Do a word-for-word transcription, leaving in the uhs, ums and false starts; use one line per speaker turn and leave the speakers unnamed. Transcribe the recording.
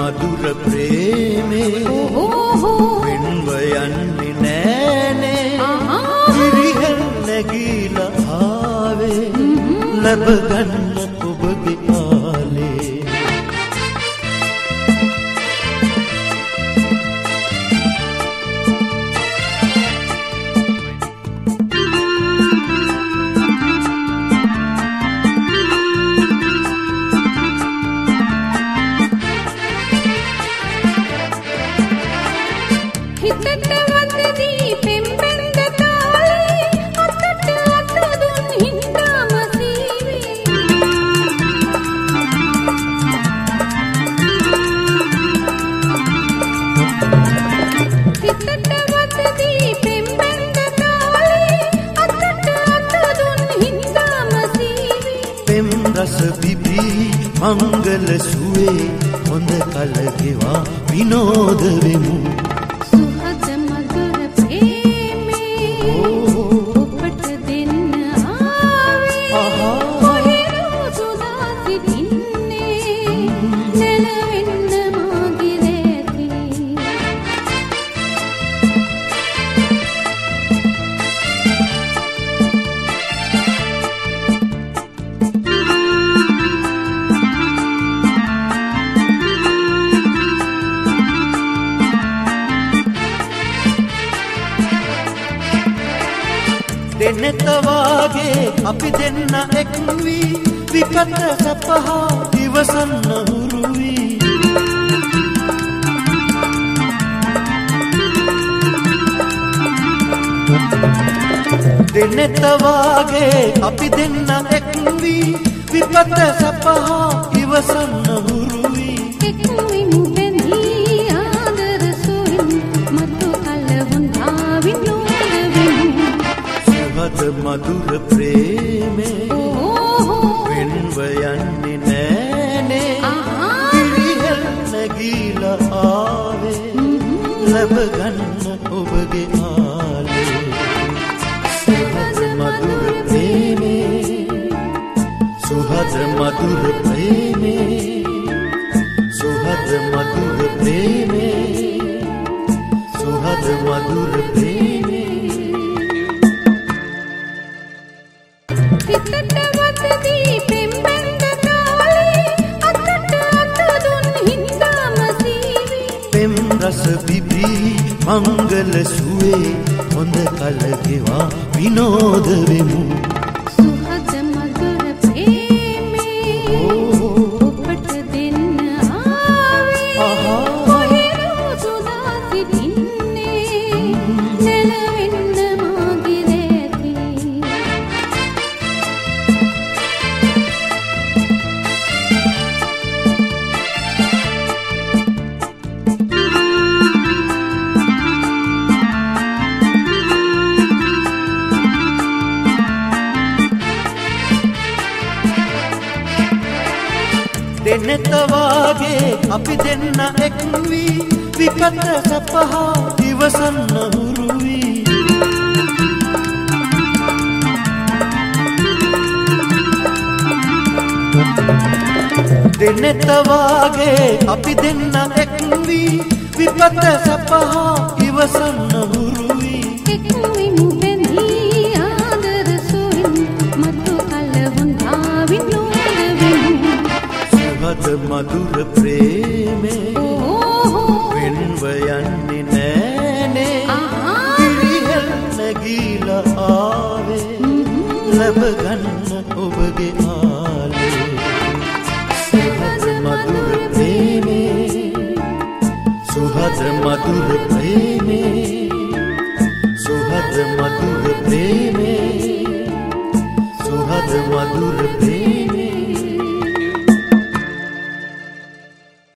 මధుර ප්‍රේමේ වෙන්ව යන්නේ නෑනේ විරිහෙන් නැගීලා ආවේ ලැබ ගන්න ඔබගේ ආලේ රස විපී මංගල සුවේ හොඳ කල ගෙවා විනෝද වෙමු
සුහද මధుර ප්‍රේමේ ඔබට දෙන්න ආවේ කොහෙරෝ සුදා සිටින්නේ නැලවෙන්න මාගේ රැතේ
දෙන්නත වාගේ අපි දෙන්න එක් වී විපත සපහා ඉවසන්න හුරු වී දෙන්නත වාගේ අපි දෙන්න එක් වී විපත සපහා ඉවසන්න හුරු වී
එක් වෙමු බැඳී ආදර සොයින් මතු කල වුණා විනෝද වෙමු
සුහද මధుර ප්‍රේමේ වෙන්ව යන්නේ නෑනේ විරිහෙන් නැගීලා ආවේ ලැබ ගන්න ඔබගේ ආලේ සුහද මధుර ප්‍රේමේ සුහද මధుර ප්‍රේමේ සුහද මధుර ප්‍රේමේ සුහද මధుර ප්‍රේමේ
හිතට වතදී පෙම්බැඳ කාලේ අතට අත දුන් හින්දාම සීවි
පෙම් රස විපී මංගල සුවේ හොඳ කල ගෙවා විනෝද වෙමු
සුහද මధుර ප්‍රේමේ ඔබට දෙන්න ආවේ කොහෙරෝ සුදා සිටින්නේ නැලවෙන්න මාගේ රැතේ
දෙන්නත වාගේ අපි දෙන්න එක් වී විපත සපහා ඉවසන්න හුරු වී දෙන්නත වාගේ අපි දෙන්න එක් වී විපත සපහා ඉවසන්න හුරු වී
එක් වෙමු බැඳී ආදර සොයින් මතු කල වුණා විනෝද වෙමු
සුහද මధుර ප්‍රේමේ වෙන්ව යන්නේ නෑනේ විරිහෙන් නැගීලා ආවේ ලැබ ගන්න ඔබගේ ආලේ සුහද මధుර ප්‍රේමේ සුහද මధుර ප්‍රේමේ සුහද මధుර ප්‍රේමේ සුහද මధుර